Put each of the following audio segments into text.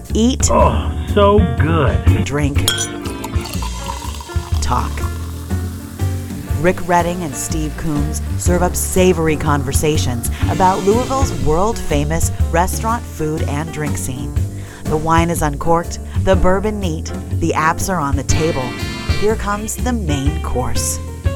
Eat. Oh, so good. Drink. Talk. Rick Redding and Steve Coombs serve up savory conversations about Louisville's world-famous restaurant, food, and drink scene. The wine is uncorked, the bourbon neat, the apps are on the table. Here comes the main course.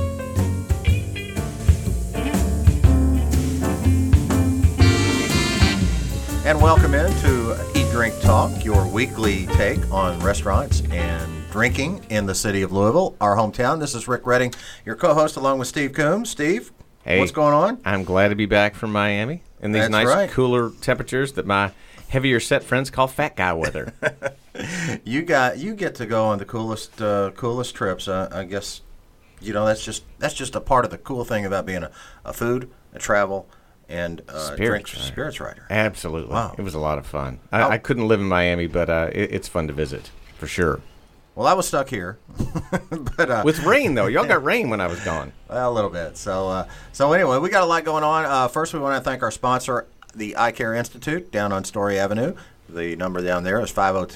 And welcome into Eat, Drink, Talk, your weekly take on restaurants and drinking in the city of Louisville, our hometown. This is Rick Redding, your co-host, along with Steve Coombs. Steve, hey, what's going on? I'm glad to be back from Miami in these cooler temperatures that my heavier set friends call fat guy weather. You get to go on the coolest trips. I guess that's just a part of the cool thing about being a food, a travel, and spirits writer. Absolutely. Wow. It was a lot of fun. I couldn't live in Miami, but it's fun to visit, for sure. Well, I was stuck here. but with rain, though. Y'all got rain when I was gone. A little bit. So anyway, we got a lot going on. First, we want to thank our sponsor, the Eye Care Institute, down on Story Avenue. The number down there is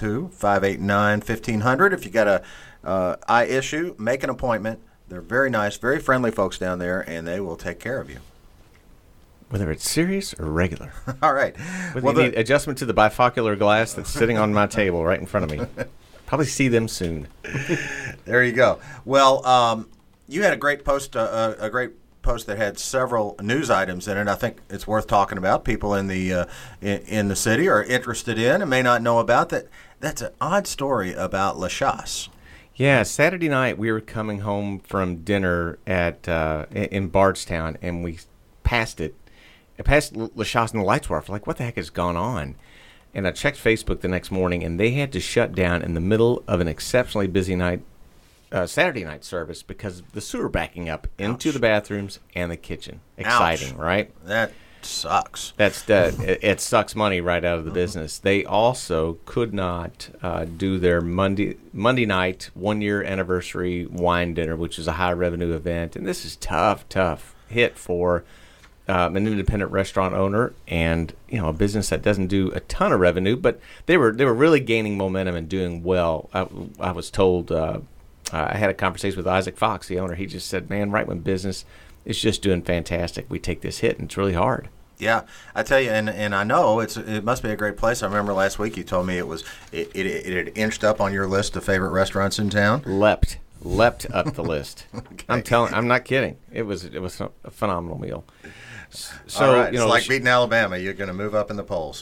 502-589-1500. If you got a eye issue, make an appointment. They're very nice, very friendly folks down there, and they will take care of you. Whether it's serious or regular. All right. Whether you need adjustment to the bifocular glass that's sitting on my table right in front of me. Probably see them soon. There you go. Well, you had a great post that had several news items in it. I think it's worth talking about. People in the city are interested in and may not know about that. That's an odd story about La Chasse. Yeah, Saturday night we were coming home from dinner in Bardstown, and we passed it. I passed La Chasse and the lights were off. Like, what the heck has gone on? And I checked Facebook the next morning, and they had to shut down in the middle of an exceptionally busy Saturday night service because the sewer backing up into the bathrooms and the kitchen. Exciting, Ouch. Right? That sucks. It sucks money right out of the business. They also could not do their Monday night 1-year anniversary wine dinner, which is a high revenue event, and this is tough hit for an independent restaurant owner and a business that doesn't do a ton of revenue, but they were really gaining momentum and doing well. I was told I had a conversation with Isaac Fox, the owner. He just said, "Man, right when business is just doing fantastic, we take this hit and it's really hard." Yeah, I tell you, and I know it must be a great place. I remember last week you told me it had inched up on your list of favorite restaurants in town. Leapt up the list. Okay. I'm not kidding. It was a phenomenal meal. So, all right. It's like beating Alabama. You're going to move up in the polls.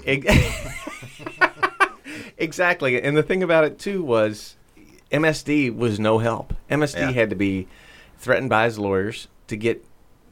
Exactly. And the thing about it, too, was MSD was no help. MSD had to be threatened by his lawyers to get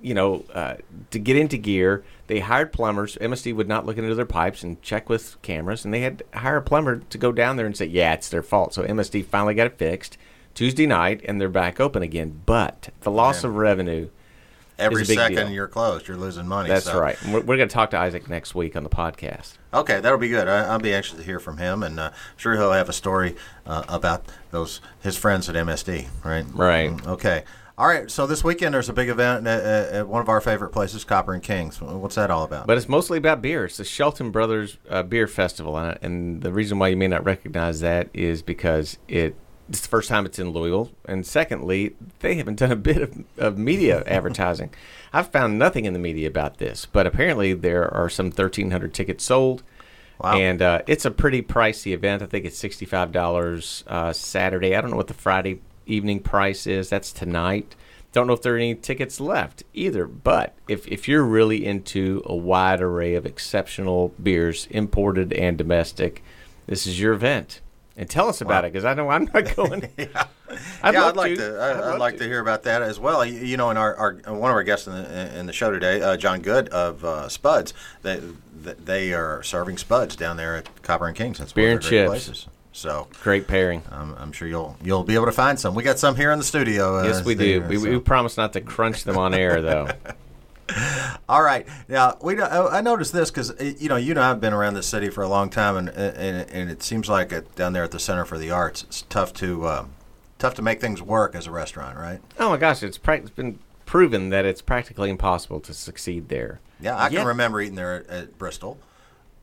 into gear. They hired plumbers. MSD would not look into their pipes and check with cameras, and they had to hire a plumber to go down there and say, yeah, it's their fault. So MSD finally got it fixed Tuesday night, and they're back open again. But the loss of revenue every is a big second deal. You're closed, you're losing money. That's right. We're going to talk to Isaac next week on the podcast. Okay, that'll be good. I'll be anxious to hear from him, and sure he'll have a story about his friends at MSD, right? Right. Okay. All right, so this weekend there's a big event at one of our favorite places, Copper and Kings. What's that all about? But it's mostly about beer. It's the Shelton Brothers Beer Festival, and the reason why you may not recognize that is because it's the first time it's in Louisville, and secondly, they haven't done a bit of media advertising. I've found nothing in the media about this, but apparently there are some 1,300 tickets sold. Wow. And it's a pretty pricey event. I think it's $65 Saturday. I don't know what the Friday evening price is. That's tonight. Don't know if there are any tickets left either. But if you're really into a wide array of exceptional beers, imported and domestic, this is your event. And tell us about it, because I know I'm not going. I'd like to hear about that as well. In our one of our guests in the show today, John Good of Spuds, they are serving Spuds down there at Copper and Kings. That's beer one and of their great chips. places. So great pairing. I'm sure you'll be able to find some. We got some here in the studio. Yes, we do. We promise not to crunch them on air, though. All right. Now I noticed this because I've been around this city for a long time, and it seems like down there at the Center for the Arts, it's tough to make things work as a restaurant, right? Oh my gosh, it's been proven that it's practically impossible to succeed there. Yeah, I can remember eating there at Bristol.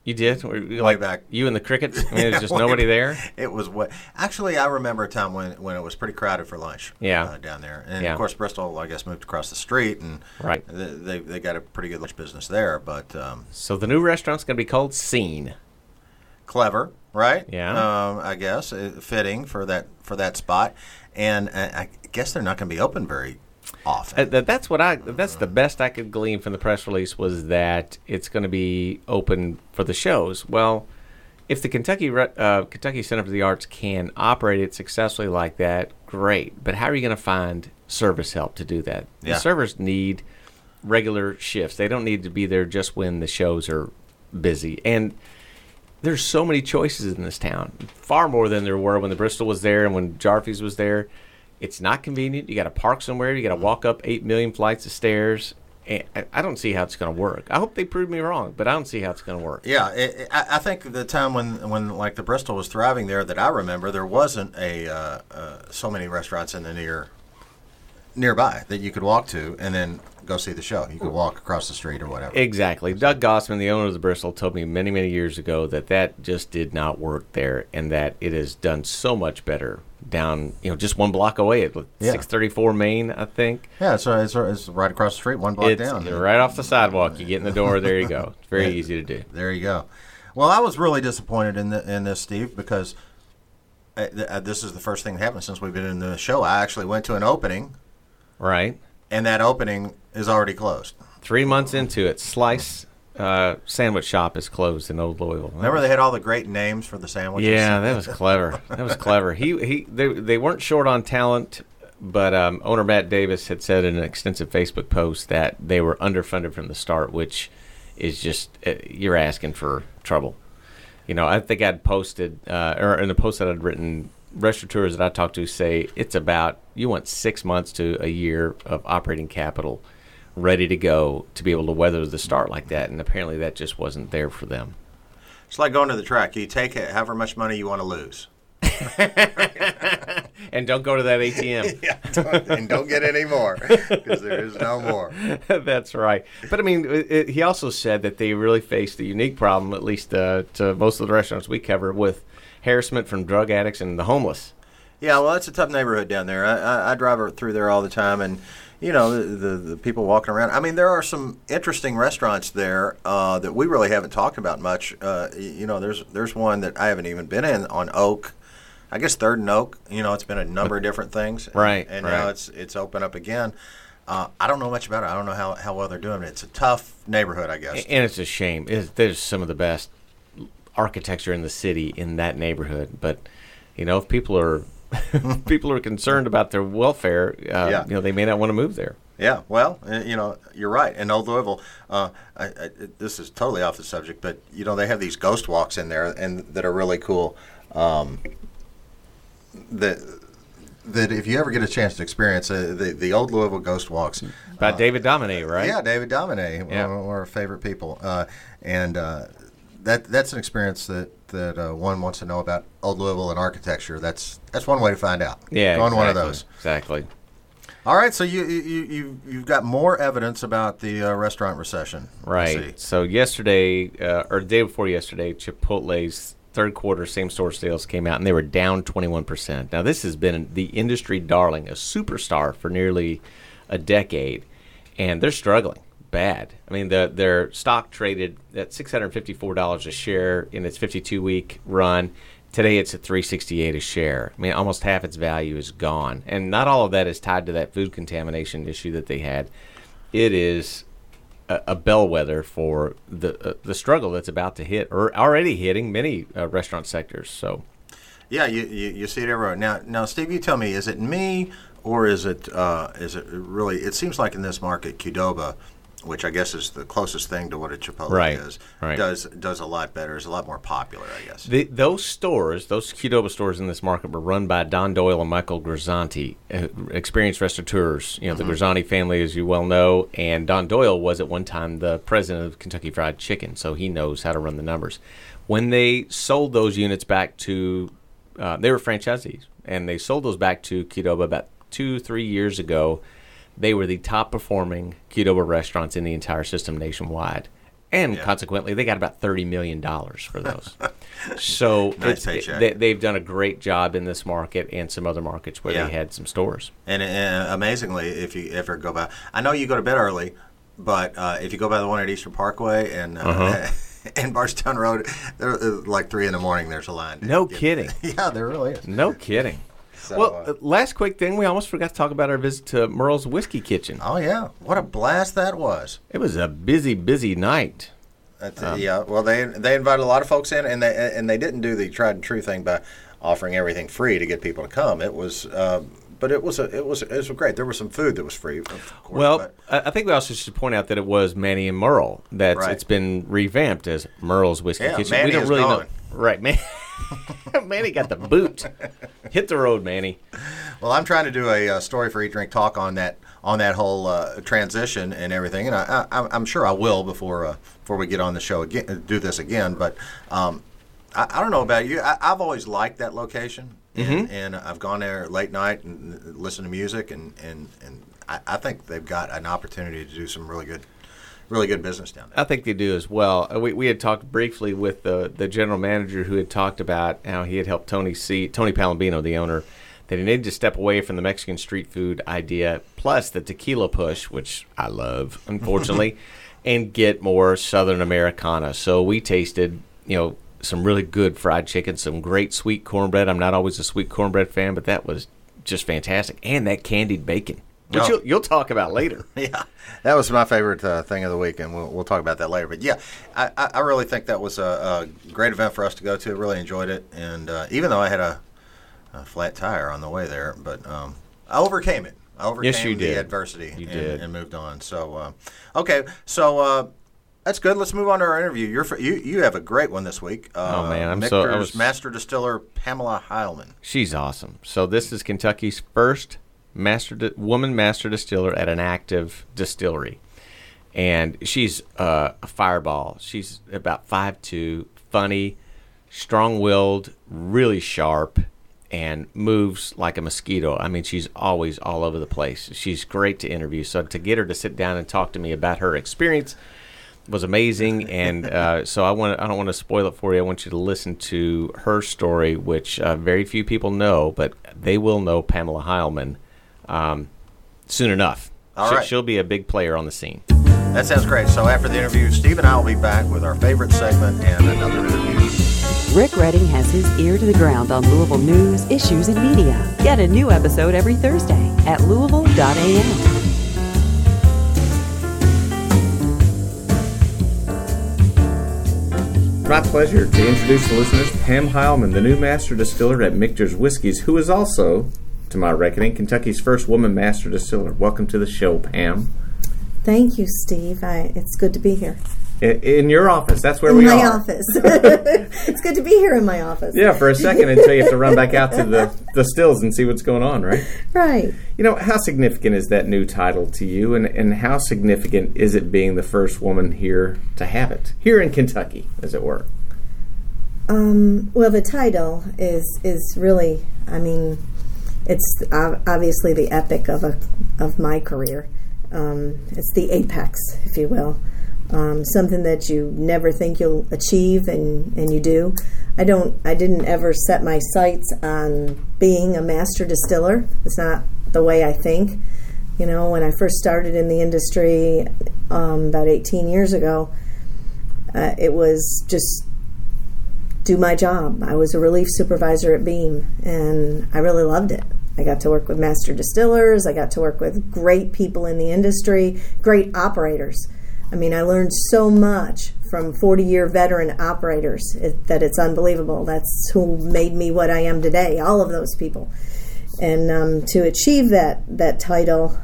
You did? Way Like back. you and the crickets? I mean, there's just nobody there? It was what. Actually, I remember a time when it was pretty crowded for lunch. Yeah. Down there, and Yeah. of course Bristol, I guess, moved across the street, and Right. they got a pretty good lunch business there. But So the new restaurant's going to be called Scene. clever, right? Yeah. I guess fitting for that spot, and I guess they're not going to be open very often. That's the best I could glean from the press release was that it's going to be open for the shows. Well, if the Kentucky Center for the Arts can operate it successfully like that, great. But how are you going to find service help to do that? Yeah. The servers need regular shifts. They don't need to be there just when the shows are busy. And there's so many choices in this town, far more than there were when the Bristol was there and when Jarfie's was there. It's not convenient. You got to park somewhere. You got to walk up 8 million flights of stairs. And I don't see how it's going to work. I hope they prove me wrong, but I don't see how it's going to work. Yeah, I think the time when like the Bristol was thriving there that I remember, there wasn't so many restaurants in the nearby that you could walk to and then go see the show. You could walk across the street or whatever. Exactly. Doug Gossman, the owner of the Bristol, told me many, many years ago that just did not work there, and that it has done so much better down, just one block away at 634 Main, I think. Yeah, it's right across the street, one block down. You're right off the sidewalk. You get in the door, there you go. It's very easy to do. There you go. Well, I was really disappointed in this, Steve, because this is the first thing that happened since we've been in the show. I actually went to an opening, Right. and that opening is already closed. 3 months into it, Slice Sandwich Shop is closed in Old Louisville. Remember they had all the great names for the sandwiches? Yeah, that was clever. That was clever. They weren't short on talent, but owner Matt Davis had said in an extensive Facebook post that they were underfunded from the start, which is just you're asking for trouble. I think I'd posted or in the post that I'd written, restaurateurs that I talked to say it's about you want 6 months to a year of operating capital ready to go to be able to weather the start like that, and apparently that just wasn't there for them. It's like going to the track. You take however much money you want to lose. And don't go to that ATM. And don't get any more, because there is no more. That's right. But, I mean, he also said that they really faced a unique problem, at least to most of the restaurants we cover, with harassment from drug addicts and the homeless. Yeah, well, it's a tough neighborhood down there. I drive through there all the time, and the people walking around. I mean, there are some interesting restaurants there that we really haven't talked about much. There's one that I haven't even been in on Oak. I guess 3rd and Oak. It's been a number of different things. Right. And right. now it's open up again. I don't know much about it. I don't know how well they're doing it. It's a tough neighborhood, I guess. And it's a shame. There's some of the best architecture in the city in that neighborhood. But, if people are concerned about their welfare, they may not want to move there. Yeah, well, you're right. In Old Louisville, this is totally off the subject, but they have these ghost walks in there, and that are really cool. That if you ever get a chance to experience the Old Louisville ghost walks, By David Domine, right? Yeah, David Domine, one of our favorite people, and that's an experience that one wants to know about Old Louisville and architecture. That's one way to find out. Yeah, go on exactly, one of those. Exactly. All right, so you've got more evidence about the restaurant recession. Right. So yesterday, or the day before yesterday, Chipotle's third quarter same-store sales came out, and they were down 21%. Now, this has been the industry darling, a superstar for nearly a decade, and they're struggling bad. I mean, their stock traded at $654 a share in its 52-week run. Today, it's at $368 a share. I mean, almost half its value is gone, and not all of that is tied to that food contamination issue that they had. It is a bellwether for the struggle that's about to hit, or already hitting many restaurant sectors. So, yeah, you see it everywhere. Now, Steve, you tell me, is it me or is it really? It seems like in this market, Qdoba, which I guess is the closest thing to what a Chipotle is, does a lot better. Is a lot more popular, I guess. Those Qdoba stores in this market were run by Don Doyle and Michael Grisanti, experienced restaurateurs. The Grisanti family, as you well know, and Don Doyle was at one time the president of Kentucky Fried Chicken, so he knows how to run the numbers. When they sold those units back to, they were franchisees, and they sold those back to Qdoba about 2-3 years ago. They were the top performing Qdoba restaurants in the entire system nationwide. And consequently, they got about $30 million for those. So Nice paycheck. they've done a great job in this market and some other markets where they had some stores. And amazingly, if you ever go by, I know you go to bed early, but if you go by the one at Eastern Parkway and and Bardstown Road, like 3 a.m. there's a line. No kidding. Yeah, there really is. No kidding. So, last quick thing, we almost forgot to talk about our visit to Merle's Whiskey Kitchen. oh yeah, what a blast that was. It was a busy night. Yeah, well, they invited a lot of folks in, and they didn't do the tried and true thing by offering everything free to get people to come. It was, but it was great. There was some food that was free, of course. Well, I think we also should point out that it was Manny and Merle. It's been revamped as Merle's Whiskey Kitchen. Manny we don't is really gone. know. Right, man. Manny got the boot. Hit the road, Manny. Well, I'm trying to do a story for Eat Drink Talk on that whole transition and everything, and I'm sure I will before we get on the show again, do this again. But I don't know about you. I've always liked that location, and I've gone there late night and listened to music, and I think they've got an opportunity to do some really good business down there. I think they do as well. We had talked briefly with the general manager who had talked about how he had helped Tony Palambino, the owner, that he needed to step away from the Mexican street food idea, plus the tequila push, which I love, unfortunately, and get more Southern Americana. So we tasted, some really good fried chicken, some great sweet cornbread. I'm not always a sweet cornbread fan, but that was just fantastic. And that candied bacon, which you'll talk about later. Yeah, that was my favorite thing of the week, and we'll talk about that later. But yeah, I really think that was a great event for us to go to. Really enjoyed it, and even though I had a flat tire on the way there, but I overcame it. I overcame the adversity and moved on. So, okay, so that's good. Let's move on to our interview. You have a great one this week. Oh man, Michter's Master Distiller Pamela Heilman. She's awesome. So this is Kentucky's first woman master distiller at an active distillery, and she's a fireball. She's about 5'2", funny, strong-willed, really sharp, and moves like a mosquito. I mean, she's always all over the place. She's great to interview. So to get her to sit down and talk to me about her experience was amazing. And so I don't want to spoil it for you. I want you to listen to her story, which very few people know, but they will know Pamela Heilman soon enough. All right. She'll be a big player on the scene. That sounds great. So after the interview, Steve and I will be back with our favorite segment and another interview. Rick Redding has his ear to the ground on Louisville news, issues, and media. Get a new episode every Thursday at Louisville.am. My pleasure to introduce the listeners Pam Heilman, the new master distiller at Michter's Whiskies, who is also, to my reckoning, Kentucky's first woman master distiller. Welcome to the show, Pam. Thank you, Steve. It's good to be here. In your office. That's where we are. In my office. It's good to be here in my office. Yeah, for a second until you have to run back out to the stills and see what's going on, right? Right. How significant is that new title to you, and how significant is it being the first woman here to have it, here in Kentucky, as it were? Well, the title is really, it's obviously the epic of my career. It's the apex, if you will. Something that you never think you'll achieve, and you do. I didn't ever set my sights on being a master distiller. It's not the way I think. When I first started in the industry about 18 years ago, it was just do my job. I was a relief supervisor at Beam, and I really loved it. I got to work with master distillers. I got to work with great people in the industry, great operators. I learned so much from 40-year veteran operators that it's unbelievable. That's who made me what I am today, all of those people. And to achieve that title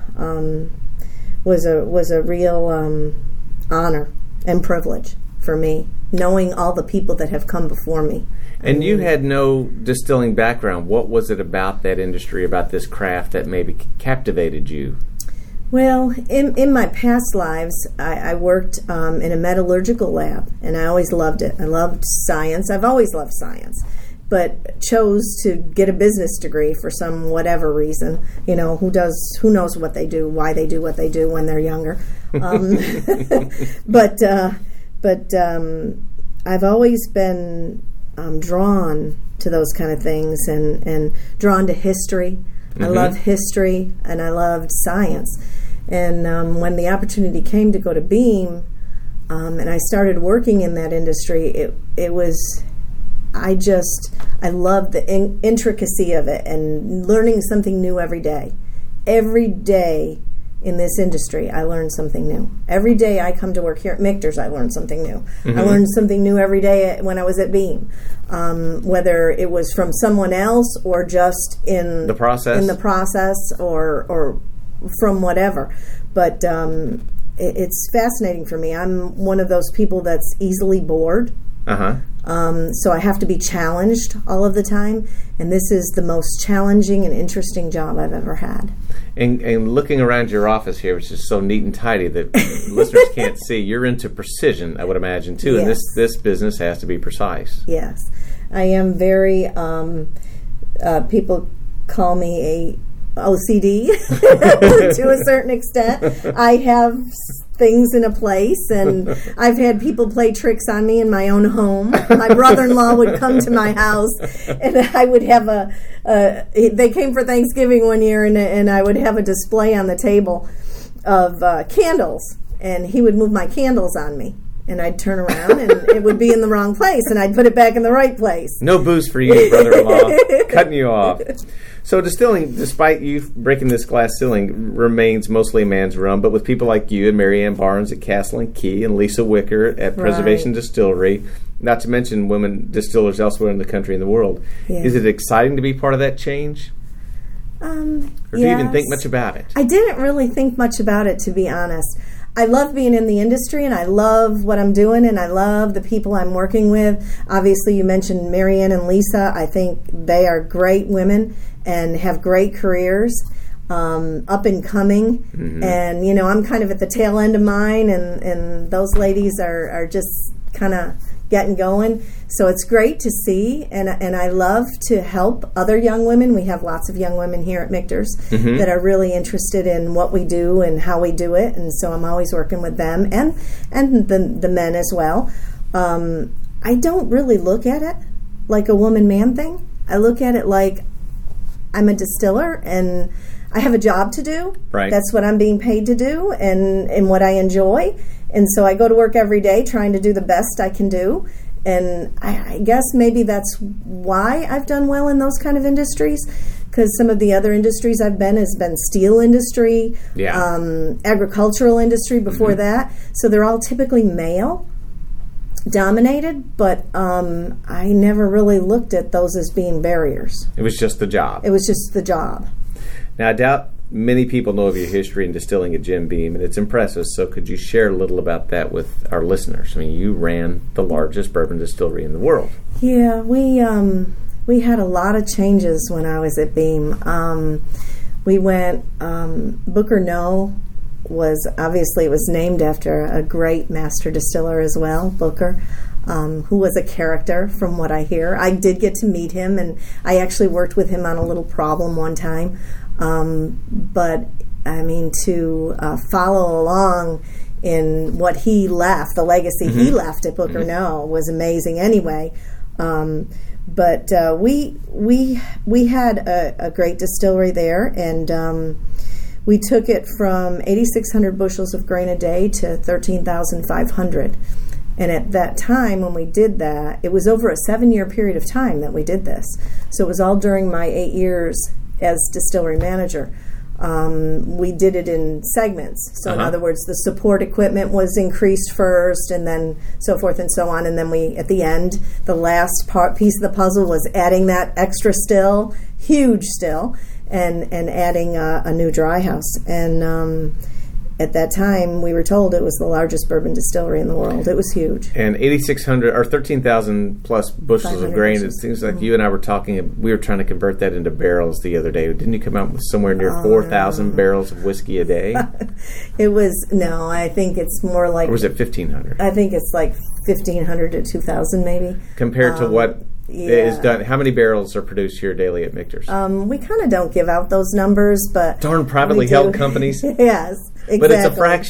was a real honor and privilege for me, knowing all the people that have come before me. And you had no distilling background. What was it about that industry, about this craft, that maybe captivated you? Well, in my past lives, I worked in a metallurgical lab, and I always loved it. I loved science. I've always loved science, but chose to get a business degree for some whatever reason. Who knows what they do, why they do what they do when they're younger. But but I've always been drawn to those kind of things and drawn to history. I love history and I loved science. And when the opportunity came to go to Beam, and I started working in that industry, it was, I loved the intricacy of it and learning something new every day. Every day in this industry, I learned something new. Every day I come to work here at Michter's, I learned something new. I learned something new every day when I was at Beam, whether it was from someone else or just in the process, or from whatever. But it's fascinating for me. I'm one of those people that's easily bored. So I have to be challenged all of the time, and this is the most challenging and interesting job I've ever had. And looking around your office here, which is so neat and tidy that listeners can't see, you're into precision, I would imagine, too. Yes. And this business has to be precise. Yes. I am very, people call me a OCD to a certain extent. I have things in a place, and I've had people play tricks on me in my own home. My brother-in-law would come to my house, and I would have they came for Thanksgiving one year, and I would have a display on the table of candles, and he would move my candles on me. And I'd turn around, and it would be in the wrong place, and I'd put it back in the right place. No booze for you, brother-in-law. Cutting you off. So distilling, despite you breaking this glass ceiling, remains mostly a man's realm, but with people like you and Mary Ann Barnes at Castle and Key and Lisa Wicker at Preservation Distillery, not to mention women distillers elsewhere in the country and the world. Yeah. Is it exciting to be part of that change? Or do you even think much about it? I didn't really think much about it, to be honest. I love being in the industry, and I love what I'm doing, and I love the people I'm working with. Obviously, you mentioned Mary Ann and Lisa. I think they are great women and have great careers, up and coming. And, you know, I'm kind of at the tail end of mine, and those ladies are just kind of getting going. So it's great to see, and I love to help other young women. We have lots of young women here at Michter's that are really interested in what we do and how we do it, and so I'm always working with them and the men as well. I don't really look at it like a woman-man thing. I look at it like I'm a distiller and I have a job to do. Right. That's what I'm being paid to do and what I enjoy. And so I go to work every day trying to do the best I can do. And I guess maybe that's why I've done well in those kind of industries, because some of the other industries I've been has been steel industry, agricultural industry before that. So they're all typically male dominated, but I never really looked at those as being barriers. It was just the job. It was just the job. Now, I doubt many people know of your history in distilling at Jim Beam, and it's impressive. So could you share a little about that with our listeners? I mean, you ran the largest bourbon distillery in the world. Yeah, we had a lot of changes when I was at Beam. We went, Booker Noe was, obviously it was named after a great master distiller as well, Booker, who was a character from what I hear. I did get to meet him, and I actually worked with him on a little problem one time. But I mean, to follow along in what he left, the legacy he left at Booker Noe was amazing anyway. But we had a great distillery there, and we took it from 8,600 bushels of grain a day to 13,500. And at that time, when we did that, it was over a 7-year period of time that we did this. So it was all during my 8 years as distillery manager. We did it in segments. So in other words, the support equipment was increased first, and then so forth and so on. And then we, at the end, the last piece of the puzzle was adding that extra still, huge still, and adding a new dry house. And at that time, we were told it was the largest bourbon distillery in the world. It was huge. And 8,600 or 13,000 plus bushels of grain. It seems like you and I were talking. We were trying to convert that into barrels the other day. Didn't you come out with somewhere near 4,000 barrels of whiskey a day? It was I think it's more like. Or was it 1,500? I think it's like 1,500 to 2,000 maybe. Compared to what is done. How many barrels are produced here daily at Michter's? We kind of don't give out those numbers, but darn privately held companies. Yes, exactly. But it's a fraction.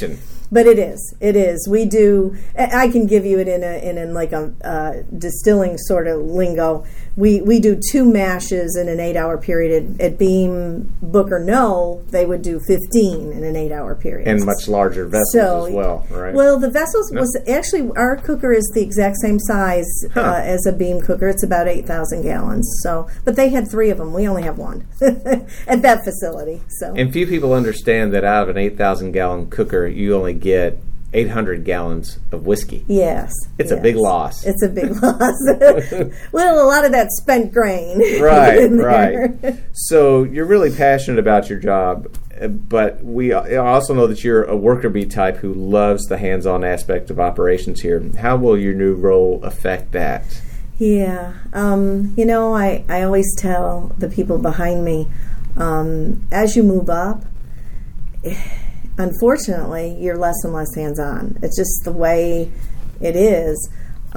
But it is. We do. I can give you it in like a distilling sort of lingo. We do 2 mashes in an 8-hour period. At Beam, Booker, No, they would do 15 in an 8-hour period. And much larger vessels as well, right? Well, the vessels was actually, our cooker is the exact same size as a Beam cooker. It's about 8,000 gallons. So, but they had 3 of them. We only have 1 at that facility. So, and few people understand that out of an 8,000-gallon cooker, you only get 800 gallons of whiskey. Yes. It's a big loss. It's a big loss. Well, a lot of that spent grain. Right. So you're really passionate about your job, but we also know that you're a worker bee type who loves the hands-on aspect of operations here. How will your new role affect that? Yeah. I always tell the people behind me, as you move up, unfortunately, you're less and less hands-on. It's just the way it is.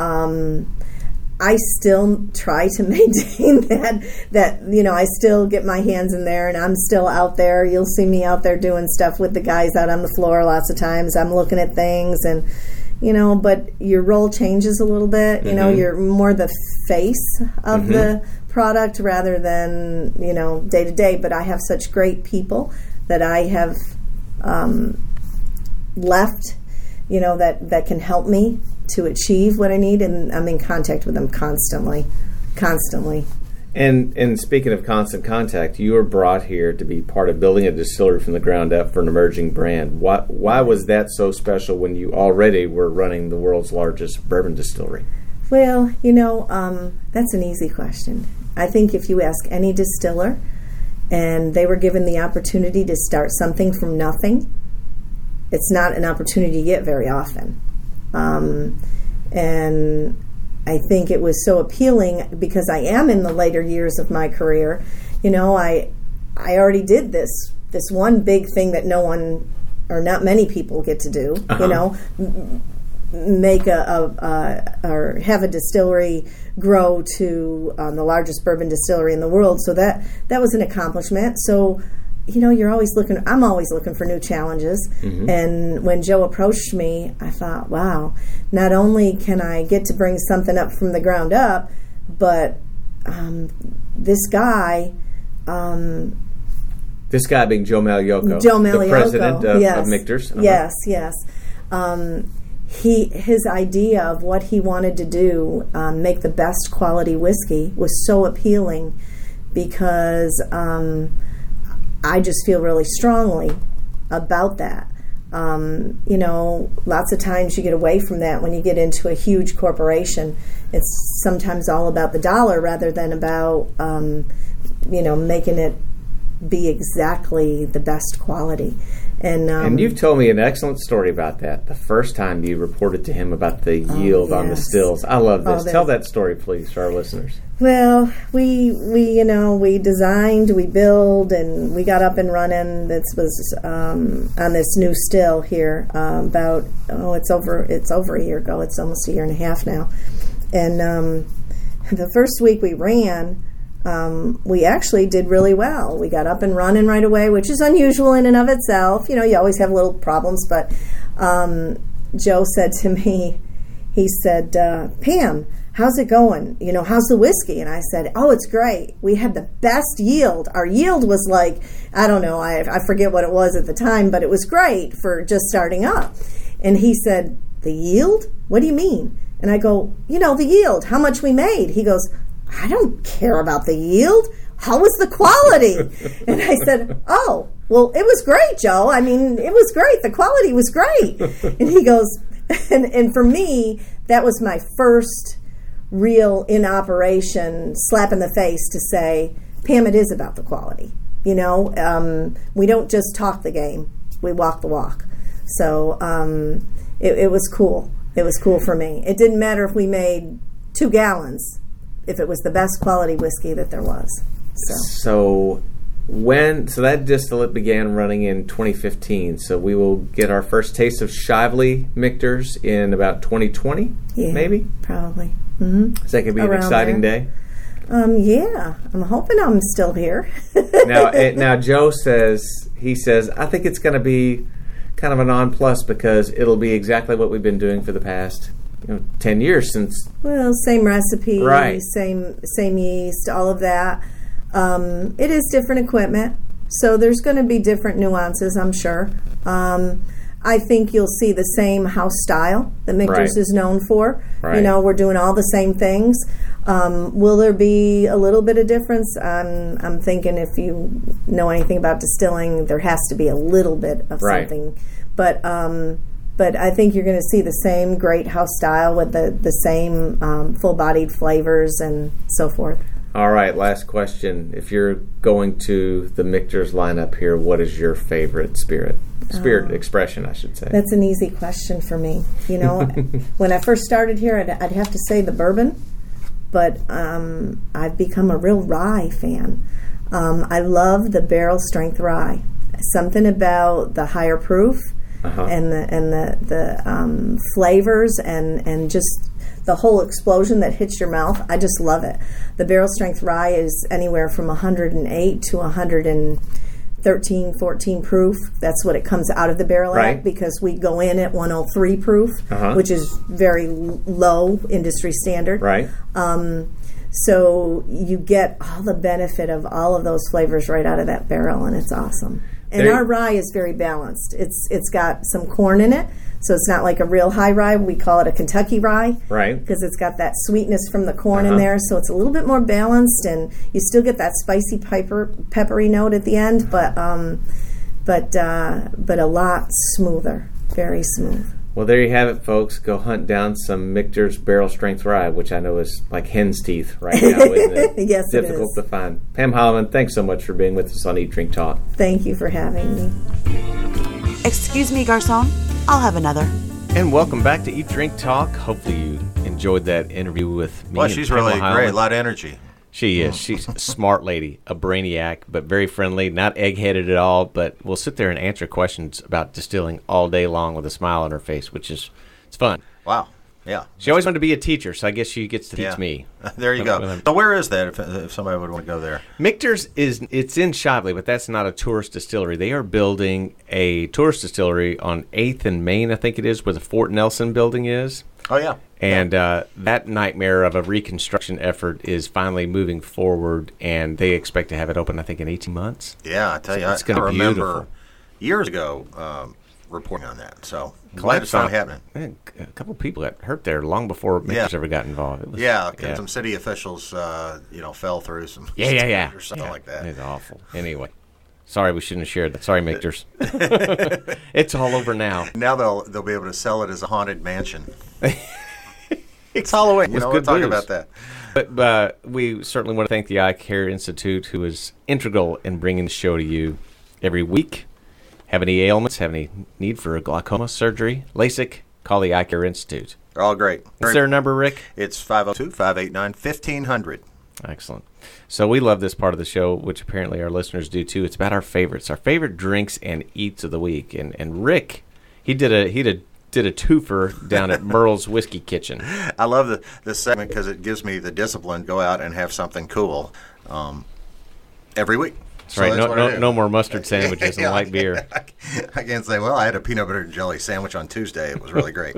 I still try to maintain that I still get my hands in there, and I'm still out there. You'll see me out there doing stuff with the guys out on the floor lots of times. I'm looking at things, and but your role changes a little bit. You're more the face of the product rather than day to day. But I have such great people that I have left, that can help me to achieve what I need, and I'm in contact with them constantly. And speaking of constant contact, you were brought here to be part of building a distillery from the ground up for an emerging brand. Why was that so special when you already were running the world's largest bourbon distillery? Well, that's an easy question. I think if you ask any distiller and they were given the opportunity to start something from nothing, it's not an opportunity you get very often. And I think it was so appealing because I am in the later years of my career. I already did this one big thing that no one or not many people get to do. Make or have a distillery grow to the largest bourbon distillery in the world. So that was an accomplishment. So, I'm always looking for new challenges. And when Joe approached me, I thought, wow, not only can I get to bring something up from the ground up, but this guy being Joe Magliocco, the president of Michter's. Yes. His idea of what he wanted to do, make the best quality whiskey, was so appealing because I just feel really strongly about that. Lots of times you get away from that when you get into a huge corporation. It's sometimes all about the dollar rather than about, making it be exactly the best quality. And you've told me an excellent story about that. The first time you reported to him about the yield on the stills. I love this. Tell that story, please, for our listeners. Well, we designed, we built, and we got up and running. This was on this new still here it's over a year ago. It's almost a year and a half now. And the first week we ran, we actually did really well. We got up and running right away, which is unusual in and of itself. You always have little problems, but Joe said to me, he said, Pam, how's it going? How's the whiskey? And I said, oh, it's great. We had the best yield. Our yield was like, I don't know, I forget what it was at the time, but it was great for just starting up. And he said, the yield? What do you mean? And I go, the yield, how much we made. He goes, I don't care about the yield. How was the quality? And I said, oh, well, it was great, Joe. I mean, it was great. The quality was great. And he goes, and for me, that was my first real in operation slap in the face to say, Pam, it is about the quality. We don't just talk the game. We walk the walk. So it was cool. It was cool for me. It didn't matter if we made 2 gallons. If it was the best quality whiskey that there was. So that distillate began running in 2015. So we will get our first taste of Shively Michter's in about 2020, maybe? Probably. Mm-hmm. So that could be an exciting day? Yeah. I'm hoping I'm still here. Now Joe says, I think it's going to be kind of a non-plus because it'll be exactly what we've been doing for the past 10 years since. Well, same recipe, right. same yeast, all of that. It is different equipment, so there's going to be different nuances, I'm sure. I think you'll see the same house style that Michter's is known for. Right. We're doing all the same things. Will there be a little bit of difference? I'm thinking if you know anything about distilling, there has to be a little bit of something. But I think you're going to see the same great house style with the same full-bodied flavors and so forth. All right, last question. If you're going to the Michter's lineup here, what is your favorite spirit expression, I should say? That's an easy question for me. When I first started here, I'd have to say the bourbon, but I've become a real rye fan. I love the barrel strength rye. Something about the higher proof and the flavors and just the whole explosion that hits your mouth. I just love it. The barrel strength rye is anywhere from 108 to 113, 14 proof. That's what it comes out of the barrel at, because we go in at 103 proof, which is very low industry standard. Right. So you get all the benefit of all of those flavors right out of that barrel, and it's awesome. And our rye is very balanced. It's got some corn in it, so it's not like a real high rye. We call it a Kentucky rye, right? Because it's got that sweetness from the corn in there, so it's a little bit more balanced, and you still get that spicy peppery note at the end, but a lot smoother, very smooth. Well, there you have it, folks. Go hunt down some Michter's Barrel Strength Rye, which I know is like hen's teeth right now, isn't it? Yes, difficult it is. to find. Pam Holloman, thanks so much for being with us on Eat, Drink, Talk. Thank you for having me. Excuse me, garçon. I'll have another. And welcome back to Eat, Drink, Talk. Hopefully you enjoyed that interview with me. Well, she's really great. A lot of energy. She is. She's a smart lady, a brainiac, but very friendly, not egg-headed at all, but will sit there and answer questions about distilling all day long with a smile on her face, which is it's fun. Wow. Yeah. She always wanted to be a teacher, so I guess she gets to teach me. There you go. So where is that if somebody would want to go there? Michter's it's in Shively, but that's not a tourist distillery. They are building a tourist distillery on 8th and Main, I think it is, where the Fort Nelson building is. Oh, yeah. And that nightmare of a reconstruction effort is finally moving forward, and they expect to have it open, I think, in 18 months. Yeah, I tell you, it's I remember beautiful. Years ago reporting on that. So glad it's finally happening. Man, a couple of people got hurt there long before Michter's ever got involved. It was, some city officials, fell through some or something like that. It's awful. Anyway. Sorry, we shouldn't have shared that. Sorry, Michter's. It's all over now. Now they'll be able to sell it as a haunted mansion. It's Halloween. We'll talk about that. But we certainly want to thank the Eye Care Institute, who is integral in bringing the show to you every week. Have any ailments? Have any need for a glaucoma surgery? LASIK? Call the Eye Care Institute. They're all great. Is there a number, Rick? It's 502-589-1500. Excellent. So we love this part of the show, which apparently our listeners do too. It's about our favorites, our favorite drinks and eats of the week. And Rick, he did a twofer down at Merle's Whiskey Kitchen. I love this segment because it gives me the discipline to go out and have something cool every week. That's right. No more mustard sandwiches and light beer. I can't say, well, I had a peanut butter and jelly sandwich on Tuesday. It was really great.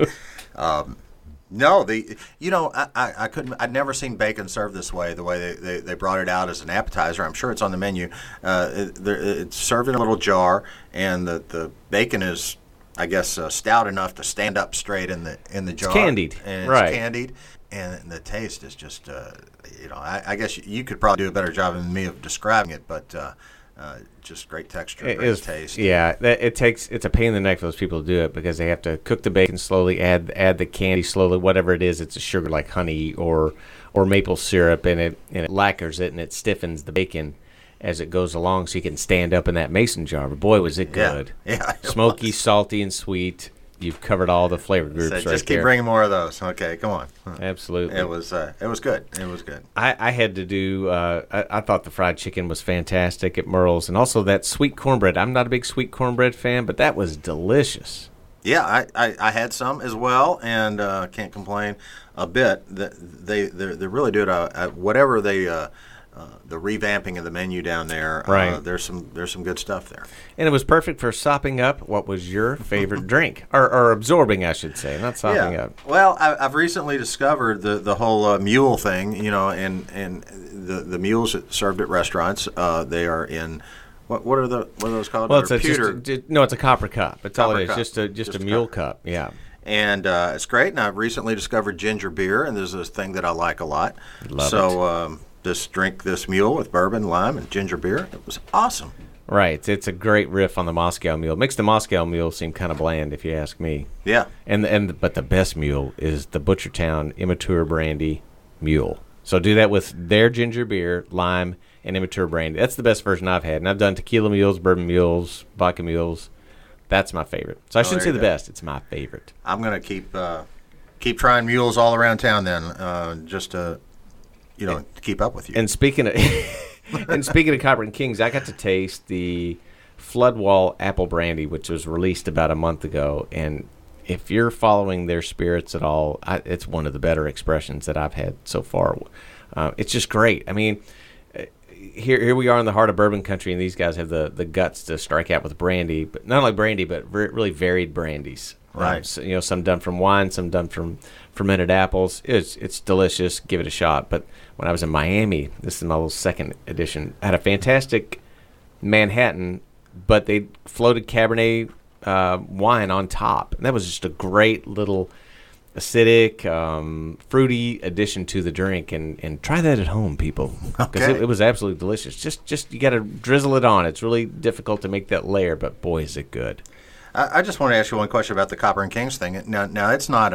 I'd never seen bacon served this way, the way they brought it out as an appetizer. I'm sure it's on the menu. It's served in a little jar, and the bacon is, I guess, stout enough to stand up straight in the jar. It's candied. And right. It's candied, and the taste is just, I guess you could probably do a better job than me of describing it, but just great texture, great taste. Yeah, it's a pain in the neck for those people to do it because they have to cook the bacon slowly, add the candy slowly, whatever it is. It's a sugar like honey or maple syrup, and it lacquers it and it stiffens the bacon as it goes along, so you can stand up in that mason jar. But boy, was it good! Yeah, smoky, salty, and sweet. You've covered all the flavor groups right there. Just keep bringing more of those. Okay, come on. Absolutely. It was good. It was good. I had to do. I thought the fried chicken was fantastic at Merle's, and also that sweet cornbread. I'm not a big sweet cornbread fan, but that was delicious. Yeah, I had some as well, and can't complain a bit. They really do it. Whatever they the revamping of the menu down there. Right. There's some good stuff there. And it was perfect for sopping up. What was your favorite drink? Or absorbing, I should say, not sopping up. Well, I've recently discovered the whole mule thing, and the mules that served at restaurants. They are in what are those called? Well, it's pewter. it's a copper cup. That's all it Copper is. cup. Just a mule cup. Yeah. And it's great. And I've recently discovered ginger beer, and there's this thing that I like a lot. Love so drink this mule with bourbon, lime, and ginger beer. It was awesome. Right. It's a great riff on the Moscow Mule. Makes the Moscow Mule seem kind of bland, if you ask me. Yeah. But the best mule is the Butchertown Immature Brandy Mule. So do that with their ginger beer, lime, and Immature Brandy. That's the best version I've had. And I've done tequila mules, bourbon mules, vodka mules. That's my favorite. So I shouldn't say the best. It's my favorite. I'm going to keep trying mules all around town then, just to keep up with you. And speaking of Copper and Kings, I got to taste the Floodwall Apple Brandy, which was released about a month ago. And if you're following their spirits at all, it's one of the better expressions that I've had so far. It's just great. I mean, here we are in the heart of bourbon country, and these guys have the guts to strike out with brandy, but not only brandy, but really varied brandies. Right. So, some done from wine, some done from fermented apples. It's delicious. Give it a shot. But when I was in Miami, this is my little second edition, I had a fantastic Manhattan, but they floated Cabernet wine on top. And that was just a great little acidic, fruity addition to the drink, and try that at home, people, because Okay. it was absolutely delicious. Just you got to drizzle it on. It's really difficult to make that layer, but boy, is it good. I just want to ask you one question about the Copper and Kings thing. Now it's not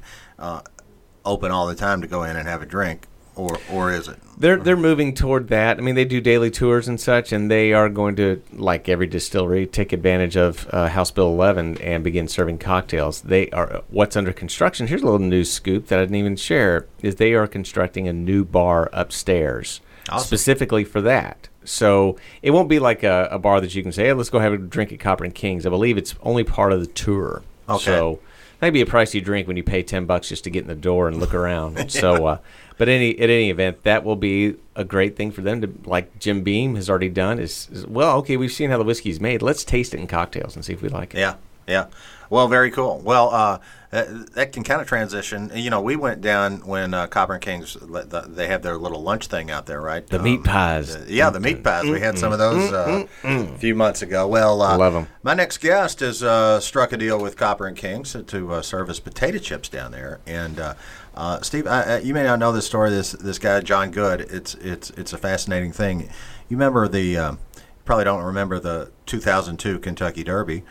open all the time to go in and have a drink, or is it? They're moving toward that. I mean, they do daily tours and such, and they are going to, like every distillery, take advantage of House Bill 11 and begin serving cocktails. They are what's under construction. Here's a little news scoop that I didn't even share: is they are constructing a new bar upstairs specifically for that. So it won't be like a bar that you can say, hey, let's go have a drink at Copper and Kings. I believe it's only part of the tour. Okay. So that might be a pricey drink when you pay $10 just to get in the door and look around. So, but at any event, that will be a great thing for them to, like Jim Beam has already done, is well, okay, we've seen how the whiskey's made. Let's taste it in cocktails and see if we like it. Yeah. Well, very cool. Well, that can kind of transition. We went down when Copper and Kings, they have their little lunch thing out there, right? The meat pies. The meat pies. We had some of those a few months ago. Well, love them. My next guest has struck a deal with Copper and Kings to serve us potato chips down there. And Steve, you may not know this story. This guy John Good. It's a fascinating thing. You remember probably don't remember the 2002 Kentucky Derby.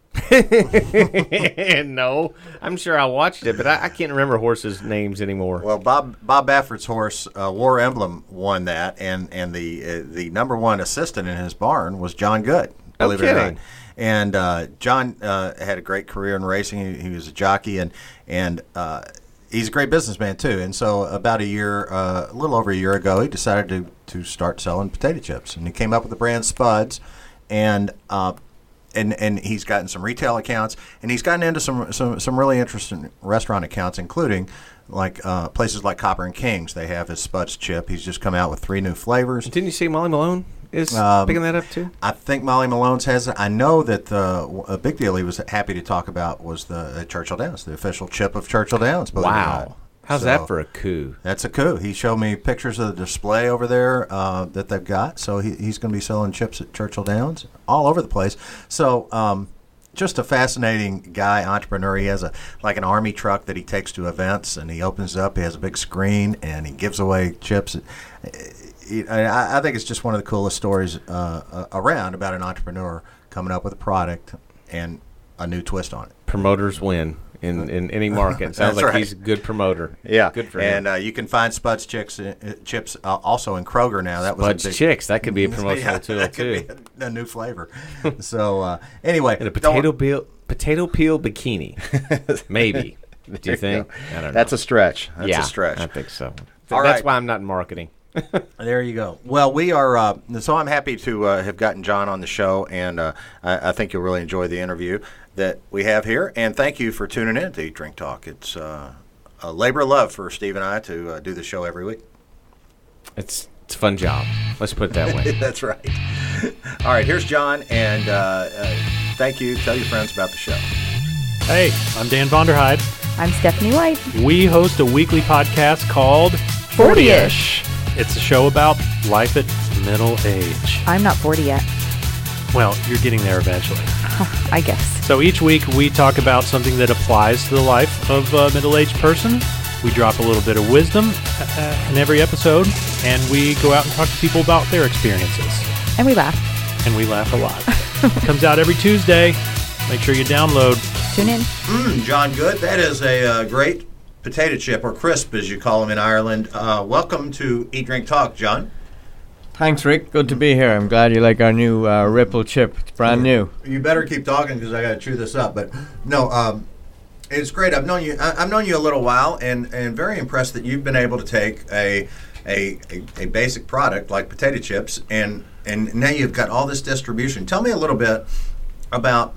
No, I'm sure I watched it, but I can't remember horses' names anymore. Well, Bob Baffert's horse, War Emblem, won that, and the number one assistant in his barn was John Good. Believe it or not. And John had a great career in racing. He was a jockey, and he's a great businessman too. And so, about a little over a year ago, he decided to start selling potato chips, and he came up with the brand Spuds, and he's gotten some retail accounts, and he's gotten into some really interesting restaurant accounts, including like places like Copper and Kings. They have his Spuds chip. He's just come out with 3 new flavors. Didn't you see Molly Malone is picking that up too? I think Molly Malone's has it. I know that a big deal he was happy to talk about was the Churchill Downs, the official chip of Churchill Downs. Wow. How's that for a coup? That's a coup. He showed me pictures of the display over there that they've got. So he's going to be selling chips at Churchill Downs all over the place. So just a fascinating guy, entrepreneur. He has an army truck that he takes to events, and he opens it up. He has a big screen, and he gives away chips. I think it's just one of the coolest stories around about an entrepreneur coming up with a product and a new twist on it. Promoters win in any market. Sounds like right. He's a good promoter. Yeah, good for him. And you can find Spuds chips also in Kroger now. That was Spuds a big, Chicks. That could be a promotional tool that too. Could be a new flavor. So anyway, and a potato peel bikini, maybe. Do you think? I don't know. That's a stretch. That's a stretch. I think so. All That's right. why I'm not in marketing. There you go. Well, we are. So I'm happy to have gotten John on the show, and I think you'll really enjoy the interview that we have here. And thank you for tuning in to Eat Drink Talk. It's a labor of love for Steve and I to do the show every week. It's It's a fun job. Let's put it that way. That's right. All right, here's John, and thank you. Tell your friends about the show. Hey, I'm Dan Vonderheide. I'm Stephanie White. We host a weekly podcast called 40-ish. It's a show about life at middle age. I'm not 40 yet. Well, you're getting there eventually. I guess. So each week we talk about something that applies to the life of a middle-aged person. We drop a little bit of wisdom in every episode, and we go out and talk to people about their experiences. And we laugh. And we laugh a lot. Comes out every Tuesday. Make sure you download. Tune in. John Good, that is a great potato chip, or crisp as you call them in Ireland. Welcome to Eat, Drink, Talk, John. Thanks, Rick. Good to be here. I'm glad you like our new Ripple chip. It's brand new. You better keep talking because I got to chew this up. But no, it's great. I've known you a little while, and very impressed that you've been able to take a basic product like potato chips, and now you've got all this distribution. Tell me a little bit about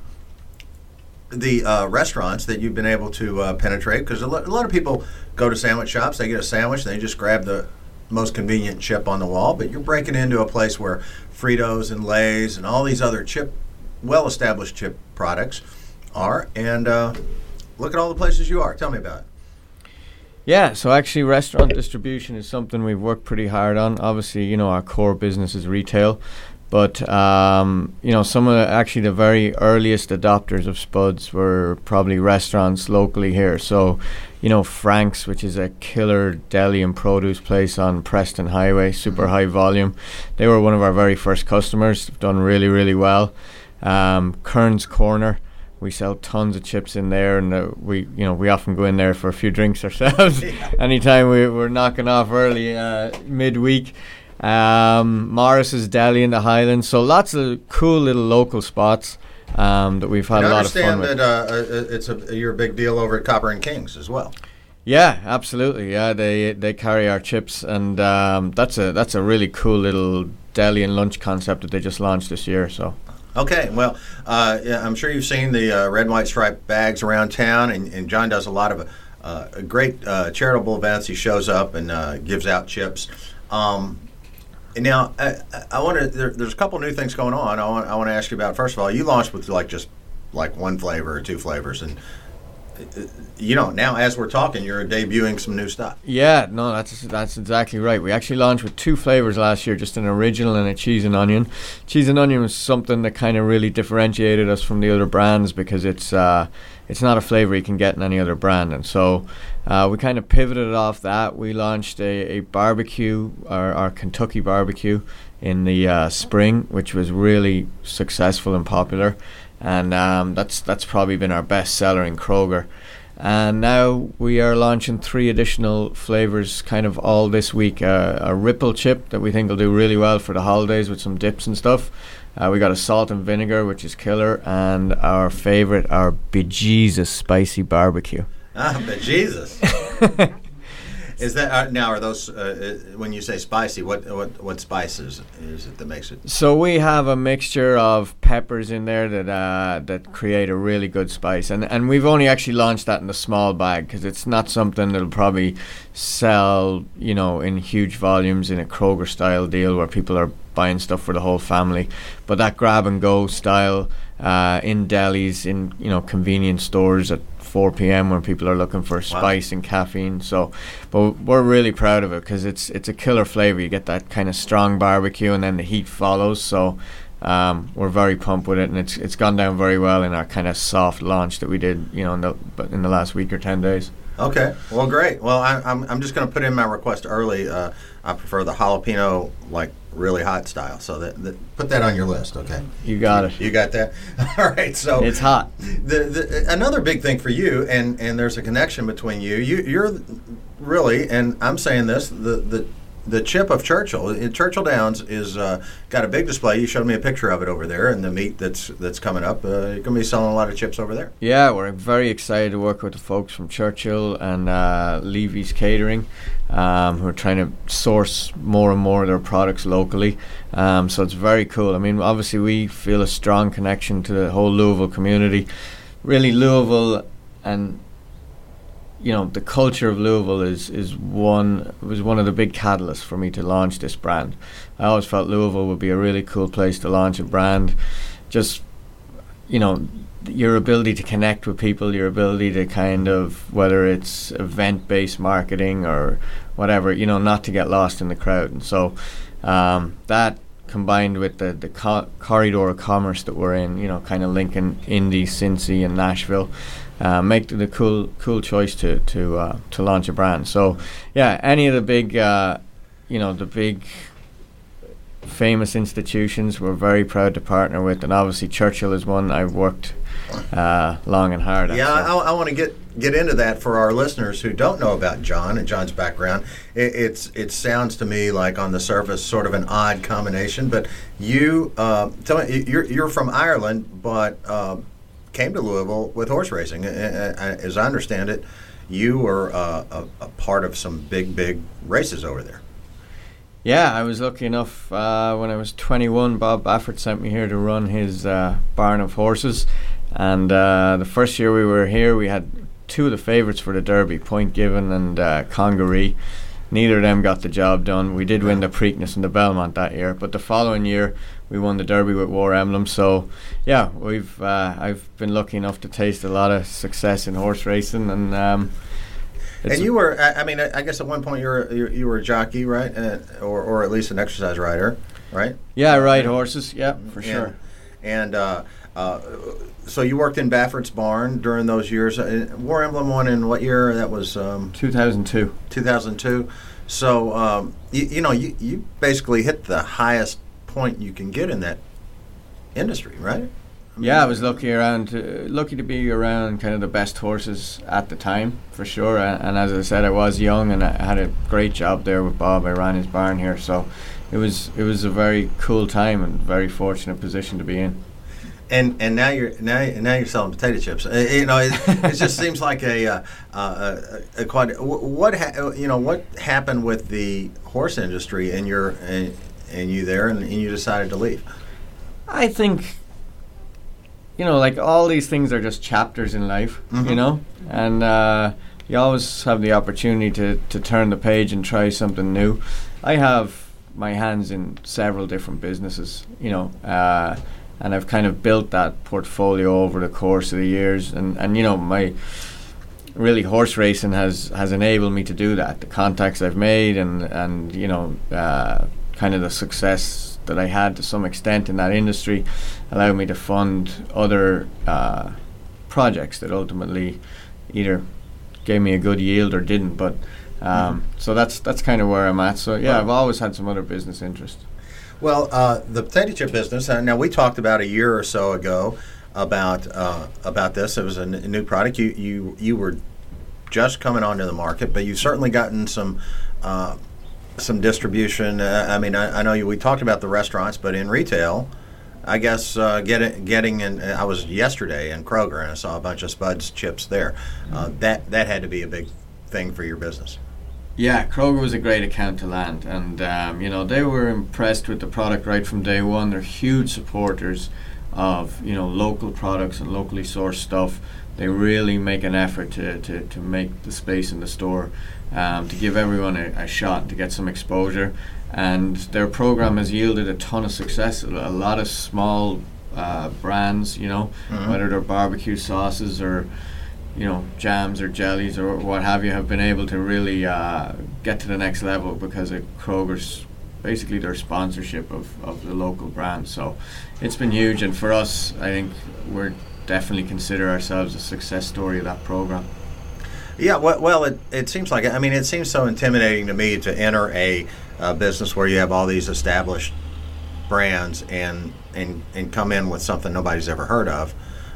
the restaurants that you've been able to penetrate, because a lot of people go to sandwich shops, they get a sandwich, and they just grab the most convenient chip on the wall, but you're breaking into a place where Fritos and Lay's and all these other well-established chip products are, and look at all the places you are. Tell me about it. Yeah, so actually restaurant distribution is something we've worked pretty hard on. Obviously, our core business is retail, but some of the very earliest adopters of Spuds were probably restaurants locally here. So, Frank's, which is a killer deli and produce place on Preston Highway, super high volume. They were one of our very first customers. They've done really, really well. Kern's Corner. We sell tons of chips in there, and we often go in there for a few drinks ourselves. Anytime we're knocking off early, midweek. Morris's Deli in the Highlands. So lots of cool little local spots that we've had a lot of fun with. I understand that you're a big deal over at Copper and Kings as well. Yeah, absolutely. Yeah, they carry our chips, and that's a really cool little deli and lunch concept that they just launched this year. So. Okay, well, I'm sure you've seen the red and white striped bags around town, and John does a lot of great charitable events. He shows up and gives out chips. Now, I want to. There's a couple new things going on. I want to ask you about. First of all, you launched with just one flavor or two flavors, and now as we're talking, you're debuting some new stuff. Yeah, no, that's exactly right. We actually launched with two flavors last year, just an original and a cheese and onion. Cheese and onion was something that kind of really differentiated us from the other brands, because it's not a flavor you can get in any other brand, and so we kind of pivoted off that. We launched a barbecue, our Kentucky barbecue, in the spring, which was really successful and popular, and that's probably been our best seller in Kroger. And now we are launching 3 additional flavors kind of all this week. A Ripple chip that we think will do really well for the holidays with some dips and stuff. We got a salt and vinegar, which is killer, and our favorite, our Bejesus spicy barbecue. Bejesus. Is that now? Are those when you say spicy? What spices is it that makes it? So we have a mixture of peppers in there that create a really good spice, and we've only actually launched that in the small bag because it's not something that'll probably sell in huge volumes in a Kroger style deal where people are buying stuff for the whole family. But that grab and go style in delis, in convenience stores at 4 p.m. when people are looking for spice and caffeine. So, but we're really proud of it because it's a killer flavor. You get that kind of strong barbecue, and then the heat follows. So, we're very pumped with it, and it's gone down very well in our kind of soft launch that we did, in the last week or 10 days. Okay, well, great. Well, I'm just going to put in my request early. I prefer the jalapeno, really hot style. So that put that on your list, okay? You got it. You got that? All right. So it's hot. Another big thing for you, and there's a connection between you. You're really, and I'm saying this, the chip of Churchill. Churchill Downs is got a big display. You showed me a picture of it over there, and the meat that's coming up. You're going to be selling a lot of chips over there. Yeah, we're very excited to work with the folks from Churchill and Levy's Catering, who are trying to source more and more of their products locally. So it's very cool. I mean, obviously we feel a strong connection to the whole Louisville community. Really, Louisville and the culture of Louisville was one of the big catalysts for me to launch this brand. I always felt Louisville would be a really cool place to launch a brand. Just, your ability to connect with people, your ability to kind of, whether it's event-based marketing or whatever, not to get lost in the crowd. And so that combined with the corridor of commerce that we're in, kind of linking Indy, Cincy and Nashville, make it a cool choice to launch a brand. So yeah, any of the big, the big famous institutions we're very proud to partner with, and obviously Churchill is one I've worked long and hard at. Yeah, I want to get into that for our listeners who don't know about John and John's background. It sounds to me like on the surface sort of an odd combination, but you tell me, you're from Ireland, but came to Louisville with horse racing. As I understand it, you were a part of some big races over there. Yeah, I was lucky enough when I was 21, Bob Baffert sent me here to run his barn of horses. And the first year we were here, we had two of the favourites for the Derby, Point Given and Congaree. Neither of them got the job done. We did win the Preakness and the Belmont that year, but the following year we won the Derby with War Emblem. So yeah, I've been lucky enough to taste a lot of success in horse racing, and you were, I guess at one point you were a jockey, right? Or at least an exercise rider, right? Yeah, I ride horses, yeah, for sure. And so you worked in Baffert's barn during those years. War Emblem won in what year? That was 2002. 2002. So you basically hit the highest point you can get in that industry, right? I was lucky to be around kind of the best horses at the time, for sure. And as I said, I was young and I had a great job there with Bob. I ran his barn here, so it was a very cool time and very fortunate position to be in. And now you're selling potato chips. It just seems like a quite. What happened with the horse industry and you there, and you decided to leave? I think, like all these things are just chapters in life, and you always have the opportunity to turn the page and try something new. I have my hands in several different businesses, and I've kind of built that portfolio over the course of the years, and my really horse racing has enabled me to do that. The contacts I've made and kind of the success that I had to some extent in that industry allowed me to fund other projects that ultimately either gave me a good yield or didn't, but so that's kind of where I'm at. So yeah, I've always had some other business interests. Well, the potato chip business. Now we talked about a year or so ago about this. It was a new product. You were just coming onto the market, but you've certainly gotten some distribution. I know we talked about the restaurants, but in retail, I guess getting in. I was yesterday in Kroger and I saw a bunch of Spuds chips there. That had to be a big thing for your business. Yeah, Kroger was a great account to land, and they were impressed with the product right from day one. They're huge supporters of local products and locally sourced stuff. They really make an effort to make the space in the store, to give everyone a shot, to get some exposure, and their program has yielded a ton of success. A lot of small brands, whether they're barbecue sauces or jams or jellies or what have you, have been able to really get to the next level because of Kroger's, basically their sponsorship of the local brand. So it's been huge, and for us, I think we're definitely consider ourselves a success story of that program. Yeah, well, it seems like, it seems so intimidating to me to enter a business where you have all these established brands and come in with something nobody's ever heard of.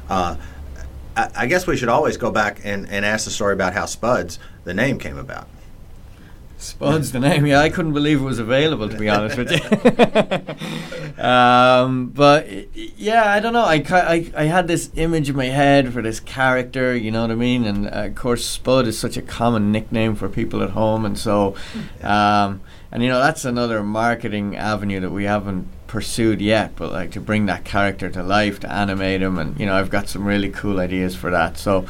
I guess we should always go back and ask the story about how Spuds, the name, came about. Spuds, the name, yeah, I couldn't believe it was available, to be honest with you. But yeah, I don't know. I had this image in my head for this character, you know what I mean? And of course, Spud is such a common nickname for people at home, and so, and that's another marketing avenue that we haven't pursued yet, but like to bring that character to life, to animate him, and I've got some really cool ideas for that. So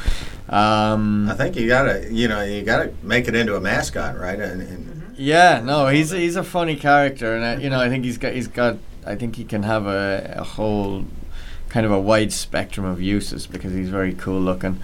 I think you gotta make it into a mascot, right? Yeah, no, he's a funny character, and I think he's got I think he can have a whole kind of a wide spectrum of uses because he's very cool looking.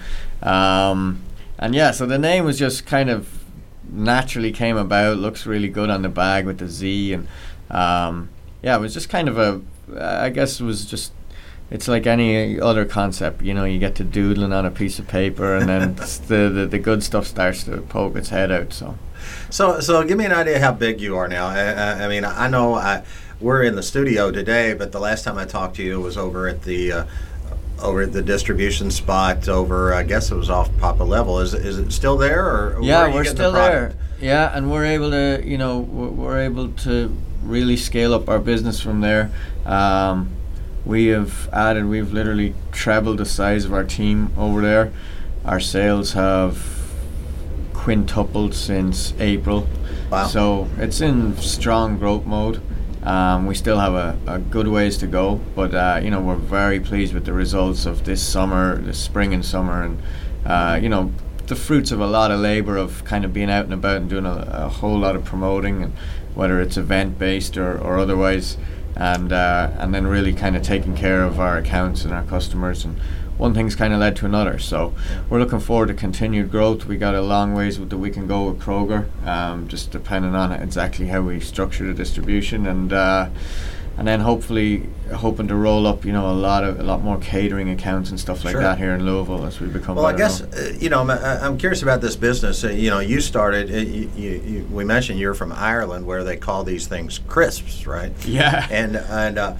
And yeah, so the name was just kind of naturally came about. Looks really good on the bag with the Z, and yeah, it was just kind of I guess it was just, it's like any other concept, you get to doodling on a piece of paper, and then the good stuff starts to poke its head out. So give me an idea how big you are now. I mean, I know we're in the studio today, but the last time I talked to you was over at the distribution spot over, I guess it was off Papa Level. Is it still there, or yeah, we're still there. Yeah, and we're able to we're able to really scale up our business from there. We've literally trebled the size of our team over there. Our sales have quintupled since April. Wow. So it's in strong growth mode. We still have a good ways to go, but we're very pleased with the results of this spring and summer, and the fruits of a lot of labor of kind of being out and about and doing a whole lot of promoting, and whether it's event based or otherwise, and then really kind of taking care of our accounts and our customers, and one thing's kind of led to another. So we're looking forward to continued growth. We got a long ways that we can go with Kroger, just depending on exactly how we structure the distribution, and then hopefully hoping to roll up, a lot more catering accounts and stuff like Sure. that here in Louisville as we become. Well, I better guess known. I'm curious about this business. You started. We mentioned you're from Ireland, where they call these things crisps, right? Yeah. And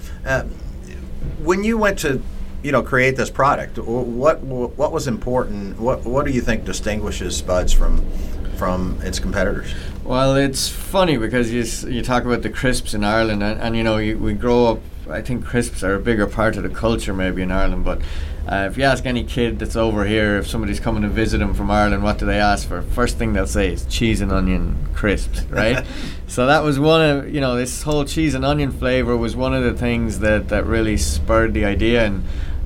when you went to create this product, what was important? What do you think distinguishes Spuds from its competitors? Well, it's funny because you talk about the crisps in Ireland, and we grow up. I think crisps are a bigger part of the culture maybe in Ireland, but if you ask any kid that's over here, if somebody's coming to visit them from Ireland, what do they ask for? First thing they'll say is cheese and onion crisps, right? So that was one of, this whole cheese and onion flavor was one of the things that really spurred the idea. And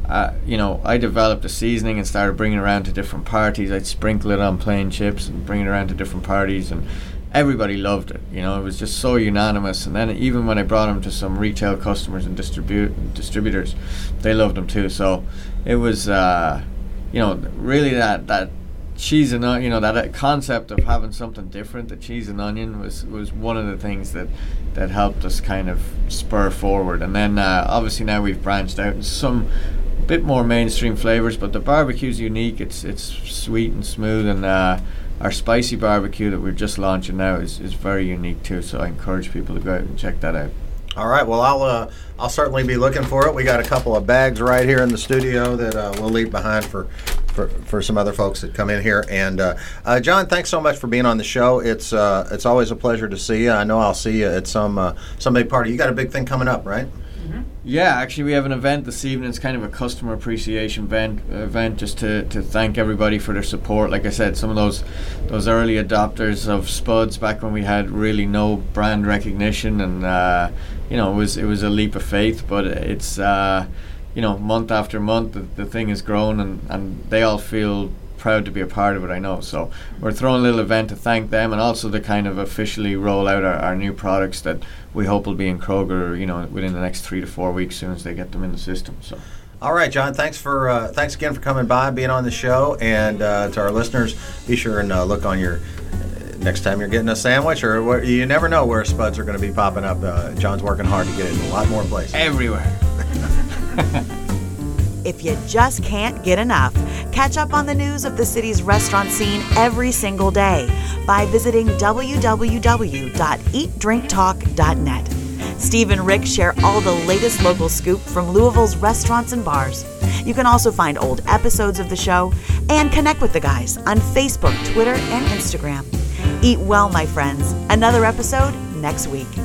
I developed a seasoning and started bringing it around to different parties. I'd sprinkle it on plain chips and bring it around to different parties, and everybody loved it. It was just so unanimous. And then even when I brought them to some retail customers and distributors, they loved them too. So it was, really that cheese and that concept of having something different. The cheese and onion was one of the things that helped us kind of spur forward. And then obviously now we've branched out in some bit more mainstream flavors, but the barbecue's unique. It's sweet and smooth, and our spicy barbecue that we're just launching now is very unique too. So I encourage people to go out and check that out. All right. Well, I'll certainly be looking for it. We got a couple of bags right here in the studio that we'll leave behind for some other folks that come in here. And John, thanks so much for being on the show. It's always a pleasure to see you. I know I'll see you at some big party. You got a big thing coming up, right? Yeah, actually we have an event this evening. It's kind of a customer appreciation event just to thank everybody for their support. Like I said, some of those early adopters of Spuds back when we had really no brand recognition, and it was a leap of faith, but it's month after month the thing has grown, and they all feel proud to be a part of it, I know. So we're throwing a little event to thank them, and also to kind of officially roll out our new products that we hope will be in Kroger, within the next 3 to 4 weeks, as soon as they get them in the system. So. All right, John. Thanks again for coming by, being on the show, and to our listeners, be sure and look on your next time you're getting a sandwich, or you never know where Spuds are going to be popping up. John's working hard to get it in a lot more places. Everywhere. If you just can't get enough, catch up on the news of the city's restaurant scene every single day by visiting www.eatdrinktalk.net. Steve and Rick share all the latest local scoop from Louisville's restaurants and bars. You can also find old episodes of the show and connect with the guys on Facebook, Twitter, and Instagram. Eat well, my friends. Another episode next week.